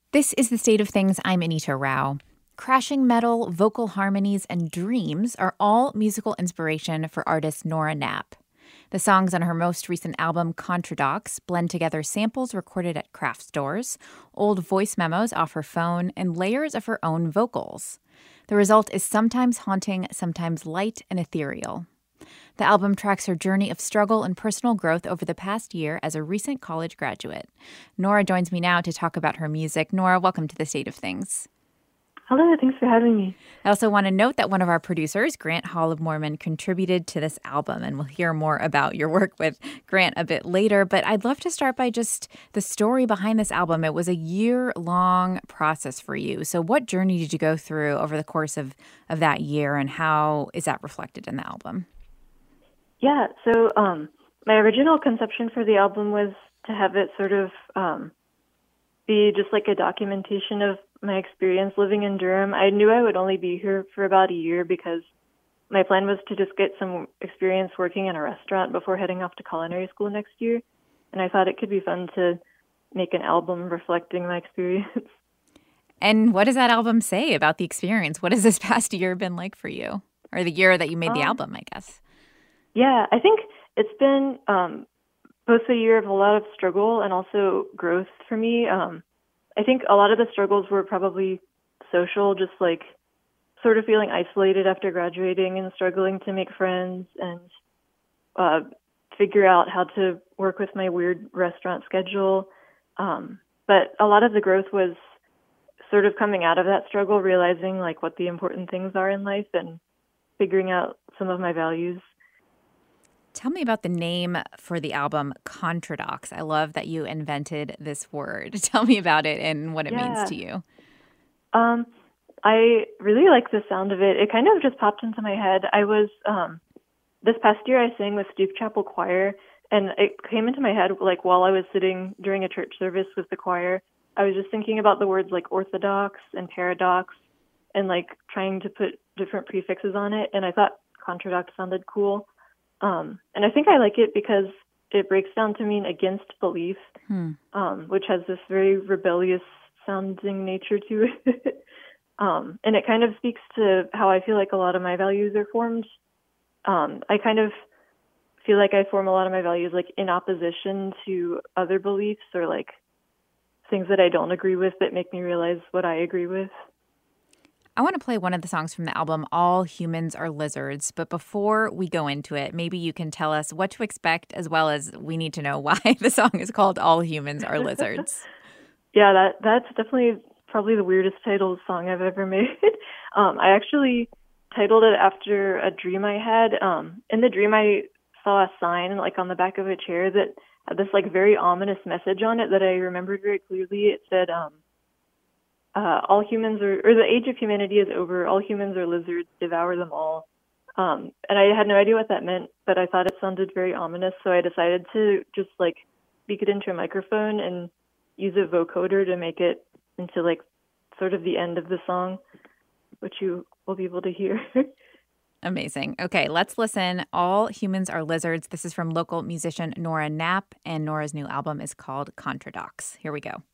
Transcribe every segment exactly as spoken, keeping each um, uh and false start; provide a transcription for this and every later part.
This is The State of Things. I'm Anita Rao. Crashing metal, vocal harmonies, and dreams are all musical inspiration for artist Nora Knapp. The songs on her most recent album, Contradox, blend together samples recorded at craft stores, old voice memos off her phone, and layers of her own vocals. The result is sometimes haunting, sometimes light and ethereal. The album tracks her journey of struggle and personal growth over the past year as a recent college graduate. Nora joins me now to talk about her music. Nora, welcome to The State of Things. Hello, thanks for having me. I also want to note that one of our producers, Grant Hall of Mormon, contributed to this album, and we'll hear more about your work with Grant a bit later. But I'd love to start by just the story behind this album. It was a year-long process for you. So what journey did you go through over the course of, of that year, and how is that reflected in the album? Yeah, so um, my original conception for the album was to have it sort of um, be just like a documentation of my experience living in Durham. I knew I would only be here for about a year because my plan was to just get some experience working in a restaurant before heading off to culinary school next year. And I thought it could be fun to make an album reflecting my experience. And what does that album say about the experience? What has this past year been like for you? Or the year that you made the um, album, I guess. Yeah, I think it's been um, both a year of a lot of struggle and also growth for me. Um, I think a lot of the struggles were probably social, just like sort of feeling isolated after graduating and struggling to make friends and uh, figure out how to work with my weird restaurant schedule. Um, but a lot of the growth was sort of coming out of that struggle, realizing like what the important things are in life and figuring out some of my values. Tell me about the name for the album, Contradox. I love that you invented this word. Tell me about it and what it yeah. means to you. Um, I really like the sound of it. It kind of just popped into my head. I was, um, this past year I sang with Stoop Chapel Choir, and it came into my head like while I was sitting during a church service with the choir. I was just thinking about the words like orthodox and paradox and like trying to put different prefixes on it, and I thought Contradox sounded cool. Um, and I think I like it because it breaks down to mean against belief, hmm. um, which has this very rebellious sounding nature to it. um, and it kind of speaks to how I feel like a lot of my values are formed. Um, I kind of feel like I form a lot of my values like in opposition to other beliefs or like things that I don't agree with that make me realize what I agree with. I want to play one of the songs from the album, All Humans Are Lizards. But before we go into it, maybe you can tell us what to expect, as well as we need to know why the song is called All Humans Are Lizards. Yeah, that that's definitely probably the weirdest titled song I've ever made. um, I actually titled it after a dream I had. Um, in the dream, I saw a sign like on the back of a chair that had this like very ominous message on it that I remembered very clearly. It said, um, Uh, all humans are, or the age of humanity is over. All humans are lizards, devour them all. Um, and I had no idea what that meant, but I thought it sounded very ominous. So I decided to just like speak it into a microphone and use a vocoder to make it into like sort of the end of the song, which you will be able to hear. Amazing. Okay, let's listen. All Humans Are Lizards. This is from local musician Nora Knapp, and Nora's new album is called Contradox. Here we go.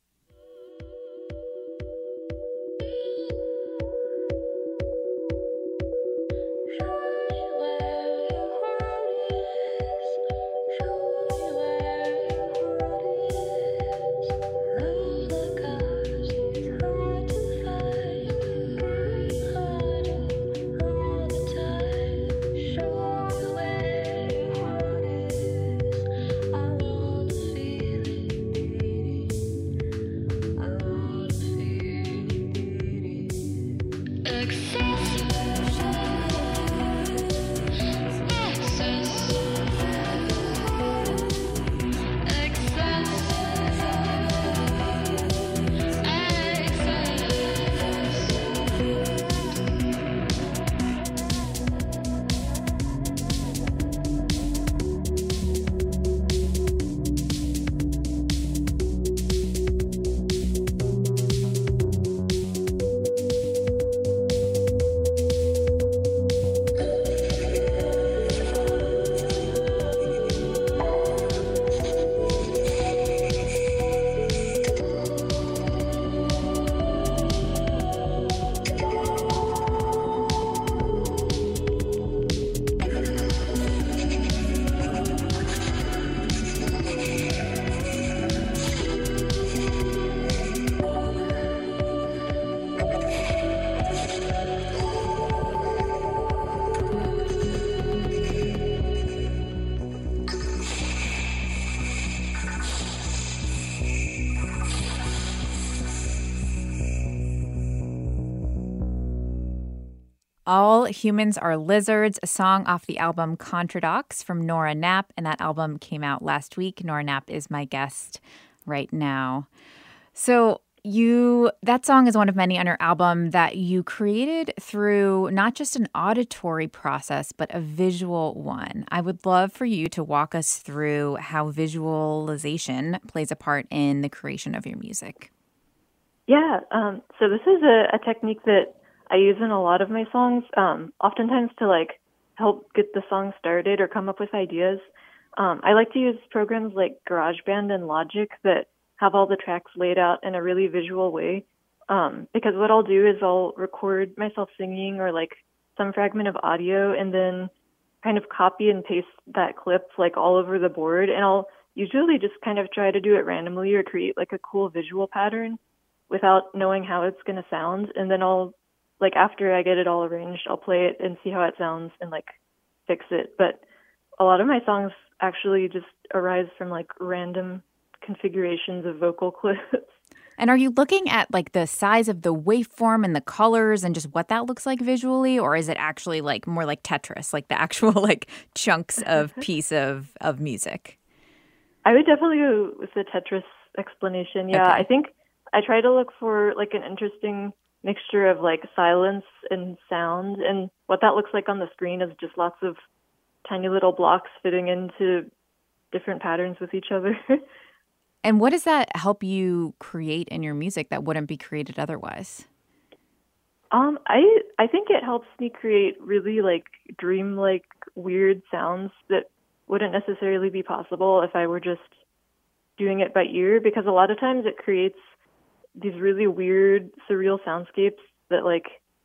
All Humans Are Lizards, a song off the album Contradox from Nora Knapp, and that album came out last week. Nora Knapp is my guest right now. So you that song is one of many on your album that you created through not just an auditory process, but a visual one. I would love for you to walk us through how visualization plays a part in the creation of your music. Yeah, um, so this is a, a technique that I use in a lot of my songs, um, oftentimes to like help get the song started or come up with ideas. Um, I like to use programs like GarageBand and Logic that have all the tracks laid out in a really visual way. Um, because what I'll do is I'll record myself singing or like some fragment of audio and then kind of copy and paste that clip like all over the board. And I'll usually just kind of try to do it randomly or create like a cool visual pattern without knowing how it's going to sound. And then I'll, like, after I get it all arranged, I'll play it and see how it sounds and, like, fix it. But a lot of my songs actually just arise from, like, random configurations of vocal clips. And are you looking at, like, the size of the waveform and the colors and just what that looks like visually? Or is it actually, like, more like Tetris, like the actual, like, chunks of piece of, of music? I would definitely go with the Tetris explanation. Yeah, okay. I think I try to look for, like, an interesting mixture of like silence and sound, and what that looks like on the screen is just lots of tiny little blocks fitting into different patterns with each other. And what does that help you create in your music that wouldn't be created otherwise? Um, I I think it helps me create really like dream-like weird sounds that wouldn't necessarily be possible if I were just doing it by ear, because a lot of times it creates these really weird, surreal soundscapes that like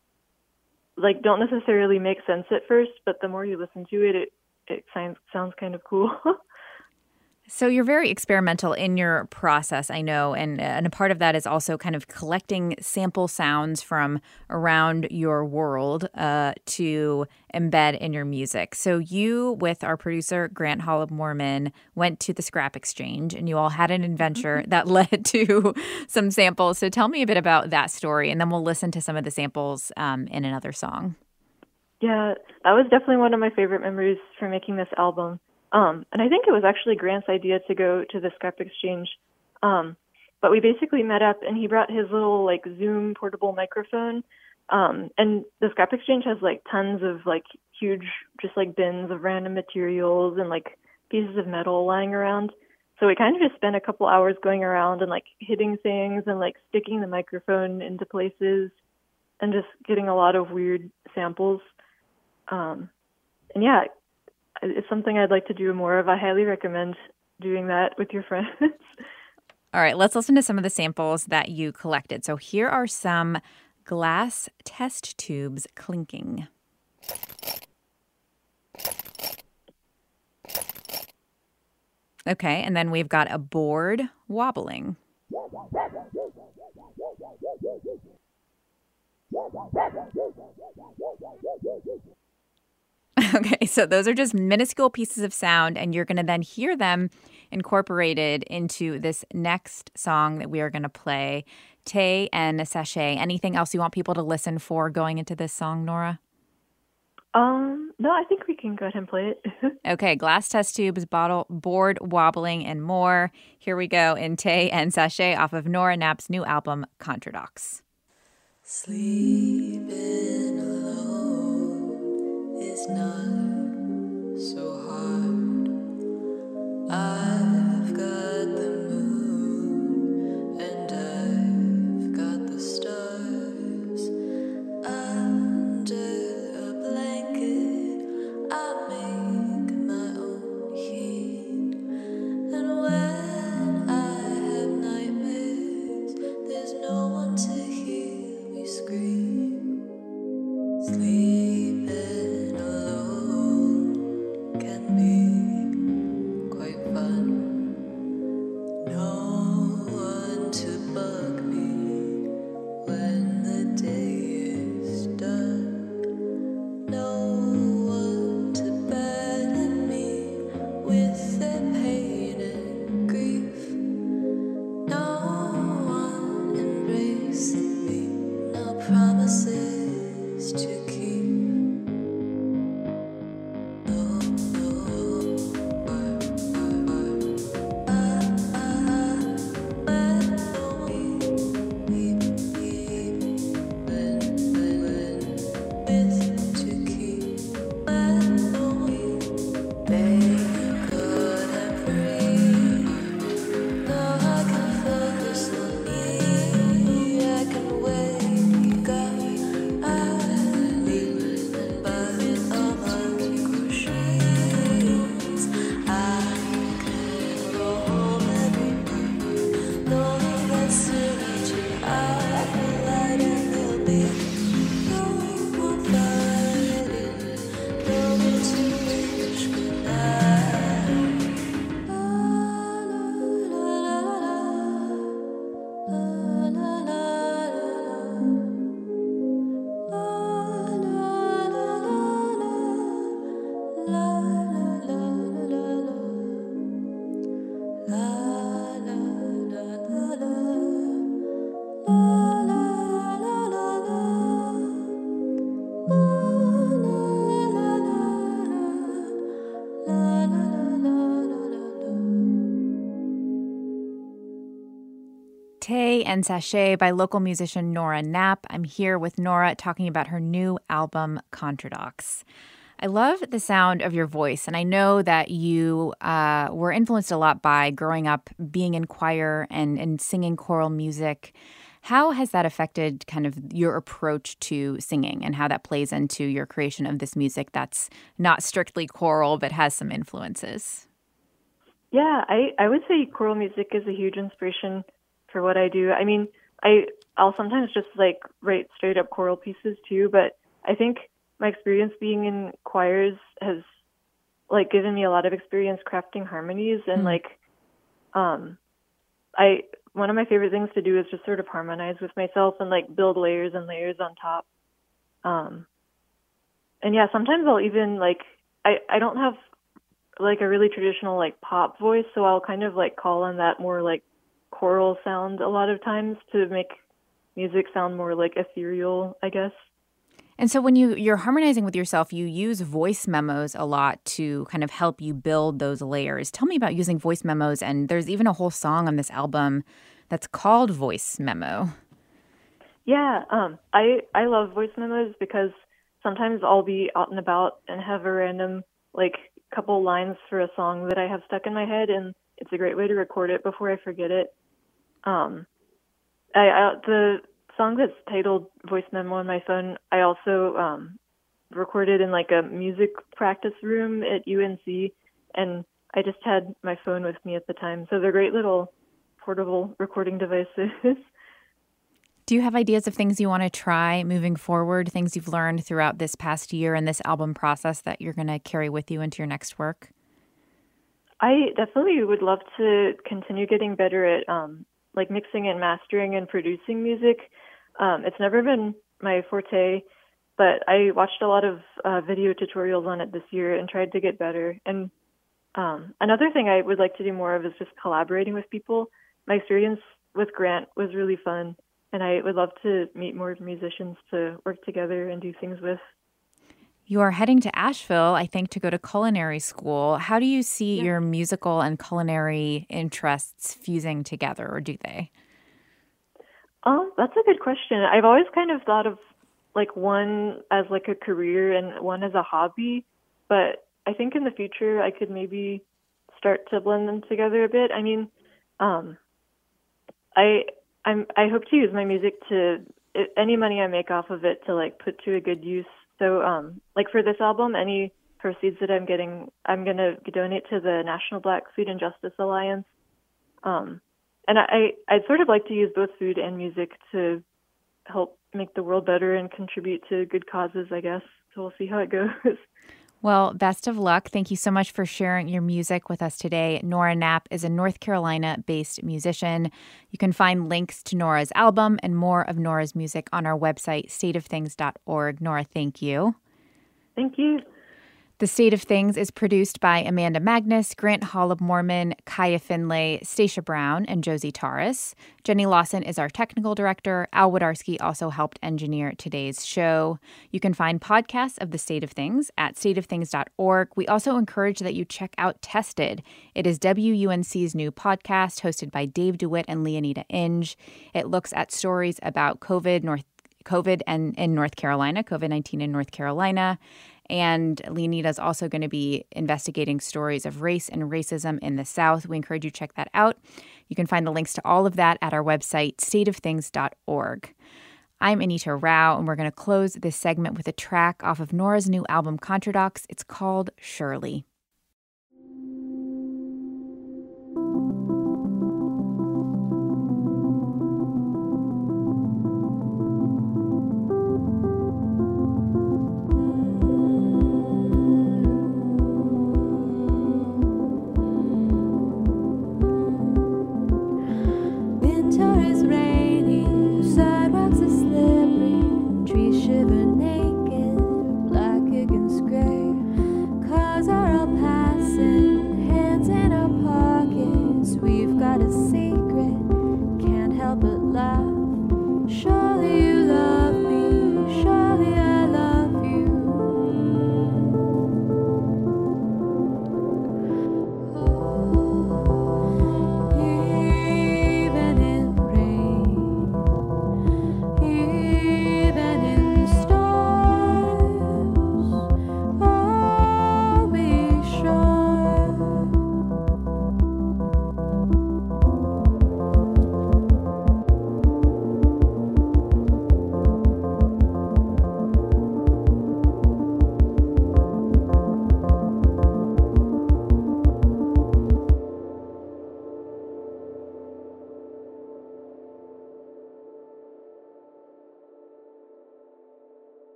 like don't necessarily make sense at first, but the more you listen to it, it, it sounds sounds kind of cool. So you're very experimental in your process, I know, and and a part of that is also kind of collecting sample sounds from around your world uh, to embed in your music. So you, with our producer, Grant Holub-Mormon, went to the Scrap Exchange, and you all had an adventure mm-hmm. that led to some samples. So tell me a bit about that story, and then we'll listen to some of the samples um, in another song. Yeah, that was definitely one of my favorite memories for making this album. Um, and I think it was actually Grant's idea to go to the Scrap Exchange. Um, but we basically met up and he brought his little like Zoom portable microphone. Um, and the Scrap Exchange has like tons of like huge, just like bins of random materials and like pieces of metal lying around. So we kind of just spent a couple hours going around and like hitting things and like sticking the microphone into places and just getting a lot of weird samples. Um, and yeah, it's something I'd like to do more of. I highly recommend doing that with your friends. All right, let's listen to some of the samples that you collected. So here are some glass test tubes clinking. Okay, and then we've got a board wobbling. Okay, so those are just minuscule pieces of sound, and you're going to then hear them incorporated into this next song that we are going to play, Tay and Sachet. Anything else you want people to listen for going into this song, Nora? Um, no, I think we can go ahead and play it. Okay, glass test tubes, bottle, board wobbling, and more. Here we go in Tay and Sachet off of Nora Knapp's new album, Contradox. Sleeping alone is not so hard. I've got the moon and I've got the stars. Under a blanket, I make my own heat. And when I have nightmares, there's no one to hear me scream. Sleeping alone. and Sachet by local musician Nora Knapp. I'm here with Nora talking about her new album, Contradox. I love the sound of your voice, and I know that you uh, were influenced a lot by growing up being in choir and, and singing choral music. How has that affected kind of your approach to singing and how that plays into your creation of this music that's not strictly choral but has some influences? Yeah, I, I would say choral music is a huge inspiration for what I do. I mean, I, I'll sometimes just like write straight up choral pieces too, but I think my experience being in choirs has like given me a lot of experience crafting harmonies and mm. like, um, I, one of my favorite things to do is just sort of harmonize with myself and like build layers and layers on top. Um, and yeah, sometimes I'll even like, I, I don't have like a really traditional like pop voice, so I'll kind of like call on that more like choral sound a lot of times to make music sound more like ethereal, I guess. And so when you, you're harmonizing with yourself, you use voice memos a lot to kind of help you build those layers. Tell me about using voice memos, and there's even a whole song on this album that's called Voice Memo. Yeah, um, I, I love voice memos because sometimes I'll be out and about and have a random like couple lines for a song that I have stuck in my head, and it's a great way to record it before I forget it. Um, I, I the song that's titled Voice Memo on my phone, I also um, recorded in like a music practice room at U N C, and I just had my phone with me at the time. So they're great little portable recording devices. Do you have ideas of things you want to try moving forward, things you've learned throughout this past year and this album process that you're going to carry with you into your next work? I definitely would love to continue getting better at um, like mixing and mastering and producing music. Um, it's never been my forte, but I watched a lot of uh, video tutorials on it this year and tried to get better. And um, another thing I would like to do more of is just collaborating with people. My experience with Grant was really fun, and I would love to meet more musicians to work together and do things with. You are heading to Asheville, I think, to go to culinary school. How do you see yeah. your musical and culinary interests fusing together, or do they? Um, that's a good question. I've always kind of thought of like one as like a career and one as a hobby, but I think in the future I could maybe start to blend them together a bit. I mean, um, I I'm I hope to use my music to any money I make off of it to like put to a good use. So um, like for this album, any proceeds that I'm getting, I'm gonna donate to the National Black Food and Justice Alliance. Um, And I, I'd sort of like to use both food and music to help make the world better and contribute to good causes, I guess. So we'll see how it goes. Well, best of luck. Thank you so much for sharing your music with us today. Nora Knapp is a North Carolina-based musician. You can find links to Nora's album and more of Nora's music on our website, state of things dot org. Nora, thank you. Thank you. The State of Things is produced by Amanda Magnus, Grant Holub Mormon, Kaya Finlay, Stacia Brown, and Josie Taurus. Jenny Lawson is our technical director. Al Wodarski also helped engineer today's show. You can find podcasts of The State of Things at state of things dot org. We also encourage that you check out Tested. It is W U N C's new podcast hosted by Dave DeWitt and Leonida Inge. It looks at stories about COVID, North COVID and in North Carolina, COVID nineteen in North Carolina. And Leonida is also going to be investigating stories of race and racism in the South. We encourage you to check that out. You can find the links to all of that at our website, state of things dot org. I'm Anita Rao, and we're going to close this segment with a track off of Nora's new album, Contradox. It's called Shirley.